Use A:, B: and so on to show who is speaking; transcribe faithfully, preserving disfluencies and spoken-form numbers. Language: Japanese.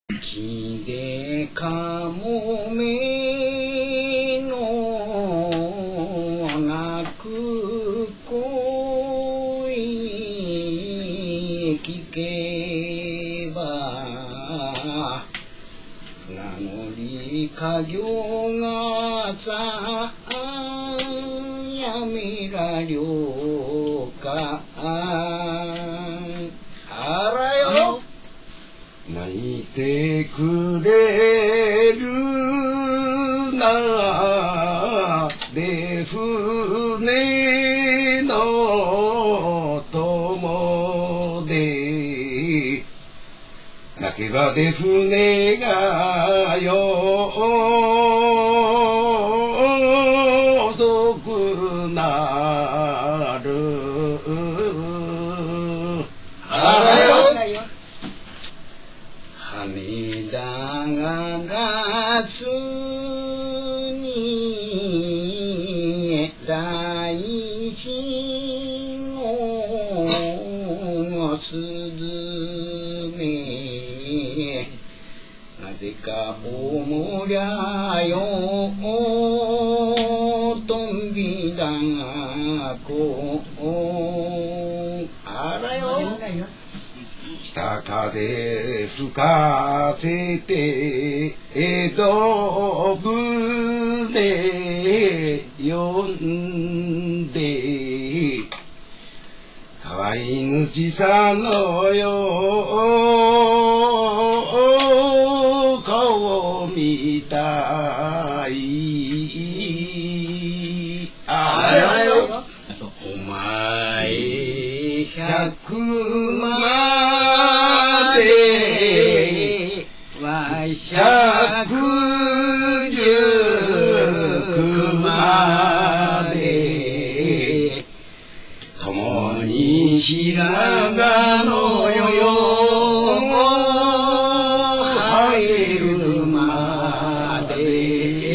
A: 木でかもめの鳴く声聞けば船乗り家業がさやめらりょうかあらよ
B: 泣いてくれるなで船の友で泣けばで船がよ遅くなる
A: あらよ羽田が夏に大地のスズメなぜかおもりゃよとんびだこあらよ
B: 北風吹かせて江戸船呼んで可愛い主さんのよ顔を見たいあれよ
A: お前
B: 百まで
A: わし
B: 百十まで共に白髪のよ生えるまで